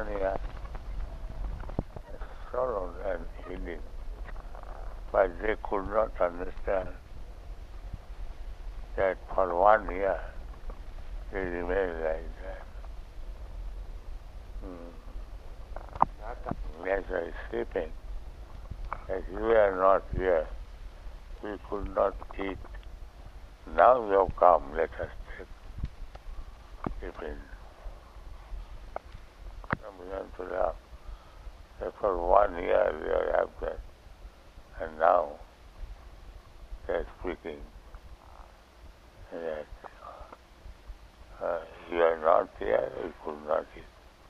1 year sorrow and healing, but they could not understand that for 1 year they remain like that. As I was sleeping, as you are not here, we could not eat. Now you have come, let us take tiffin. I began to laugh. That for 1 year we are absent, and now they are speaking that you are not here, we could not eat.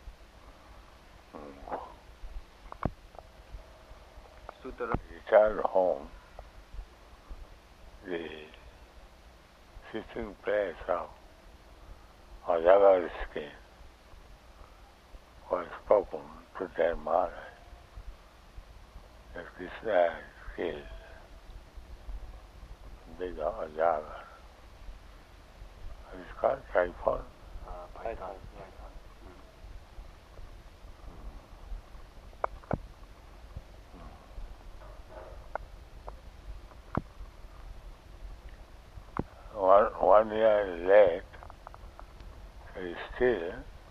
Return home, the sitting place of Ajagar skin was spoken to their Maharaj that Krishna had killed big Ajagar. It's called Python. Python. One year late, still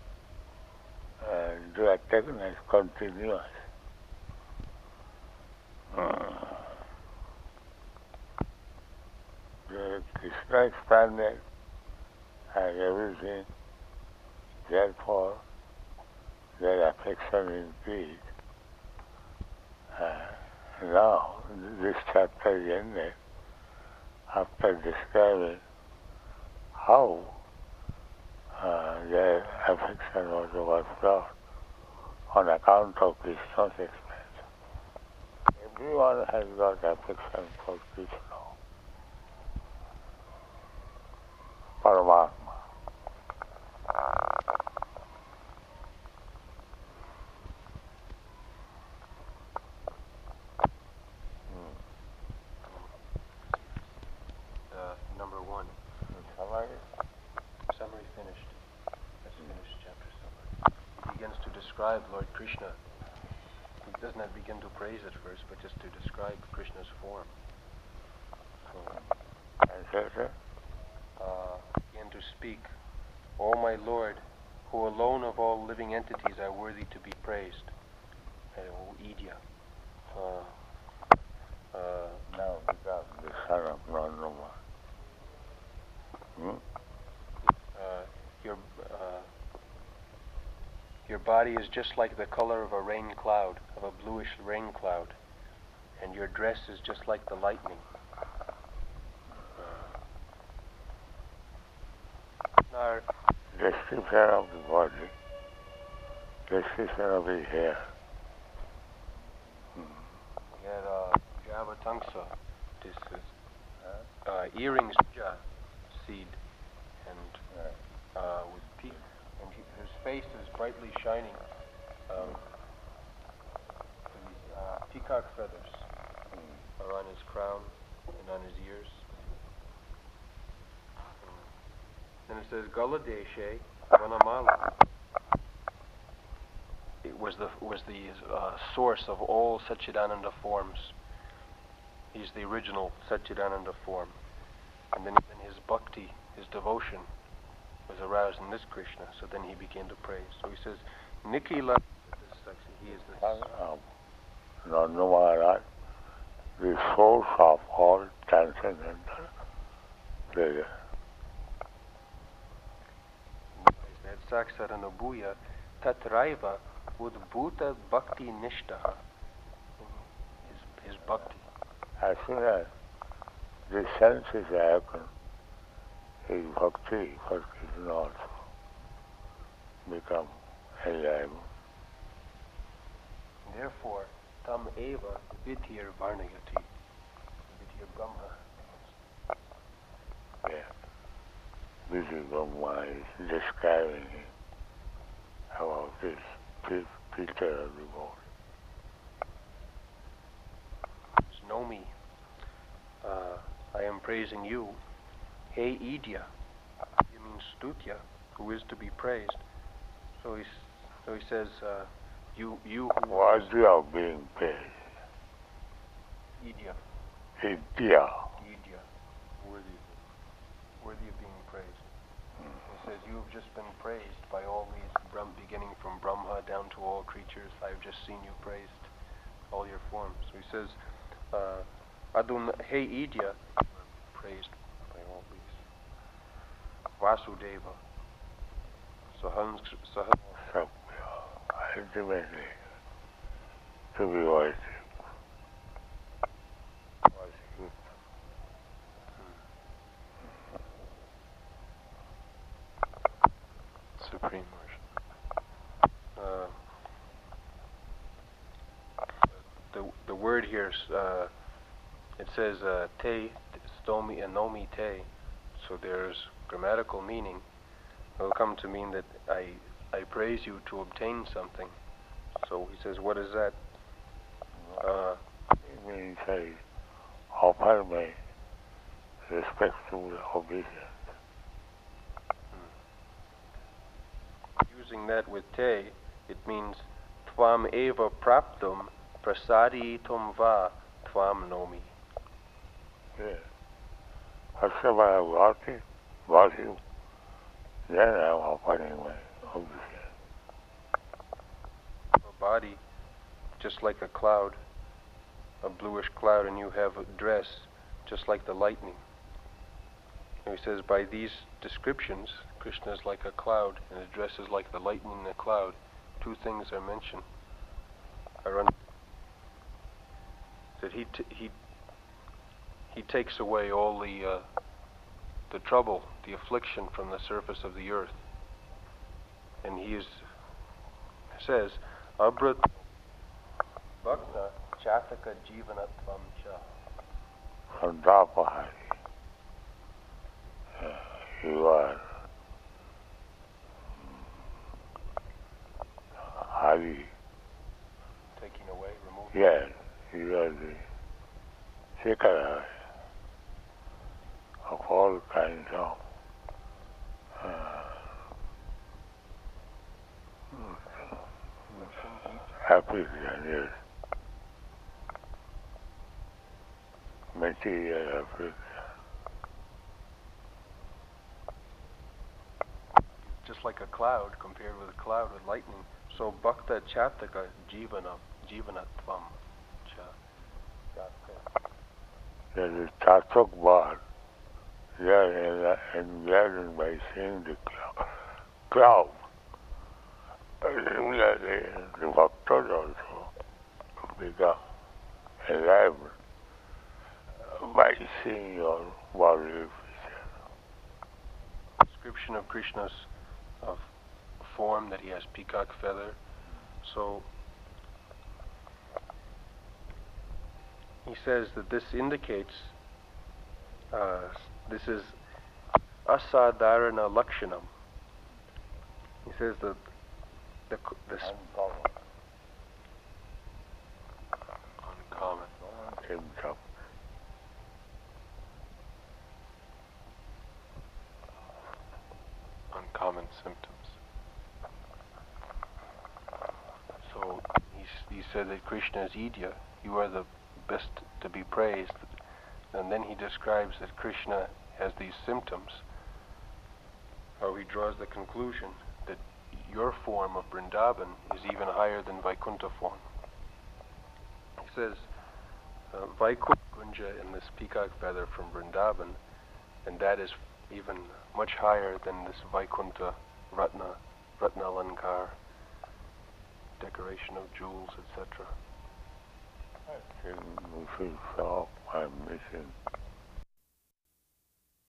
they are taken as continuous. The Krishna expanded and everything, therefore their affection increased. Now this chapter is ended after describing how their affection was overflowed on account of Krishna's expansion. Everyone has got affection for Krishna, Paramatma. Number 1. Summary finished. Let's finish chapter summary. He begins to describe Lord Krishna. He does not begin to praise at first, but just to describe Krishna's form. Began to speak, O my Lord, who alone of all living entities are worthy to be praised. O Idya. Now become the son of Nandama. Your body is just like the color of a rain cloud, of a bluish rain cloud, and your dress is just like the lightning. Description of the body, description of the hair. Javatangsa, this is earrings, seed, and with teeth, and his face is brightly shining. Peacock feathers are on his crown and on his ears. Then it says Galadeshe Vanamala. It was the source of all Satchidananda forms. He's the original Satchidananda form. And then his bhakti, his devotion, was aroused in this Krishna. So then he began to praise. So he says, Nikhila, this section, he is the Nanda Maharaj, the source of all transcendental pleasure. Saksaranabuya tatraiva udbhuta bhakti nishtaha. His bhakti. As soon as the senses happen, his bhakti for Krishna also become alive. Therefore, tam eva vitir varnayati. Vitir Brahma. Yeah. Vitir Brahma is describing about this picture of the body. Know me. I am praising you. Hey Idya. You mean Stutya, who is to be praised. So So he says, you who worthy of being praised. Idya, Idya. worthy of being praised. He says, you have just been praised by all these, beginning from Brahma down to all creatures. I have just seen you praised, all your forms. So he says, hey Idya, praised by all these. Vasudeva, Sahans, Ultimately, to be worshipped. supreme worship. The word here, it says te, stomi, and nomi te. So there's grammatical meaning. It will come to mean that I praise you to obtain something. So he says, what is that? It means I offer my respectful obedience. Using that with te, it means tvam eva praptum prasaditum va tvam nomi. Yeah. After I got you, then I'm offering my obedience. A body, just like a cloud, a bluish cloud, and you have a dress, just like the lightning. And he says, by these descriptions, Krishna is like a cloud, and his dress is like the lightning in a cloud. Two things are mentioned. That he takes away all the trouble, the affliction from the surface of the earth. And he says, Abrat Bhakta Chataka Jivanatvam Cha. From top of Hari, you are Hari. Taking away, removing. Yes, you are the seeker of all kinds of affliction, yes. Material affliction. Just like a cloud, compared with a cloud with lightning. So Bhakta Chataka Jivanatvam Cha. There is Chatak Bhar. They are enlightened by seeing the cloud. Similarly, the bhaktas also become enlightened by seeing your bodily feature. Description of Krishna's form, that he has peacock feather. So he says that this indicates, this is asadharana lakshanam. He says that this uncommon Symptom. uncommon symptoms. So he said that Krishna is Idya, you are the best to be praised. And then he describes that Krishna has these symptoms. How he draws the conclusion that your form of Vrindavan is even higher than Vaikuntha form. He says, Vaikuntha Kunja in this peacock feather from Vrindavan, and that is even much higher than this Vaikuntha Ratna Alankar, decoration of jewels, etc. I think we should stop. I'm missing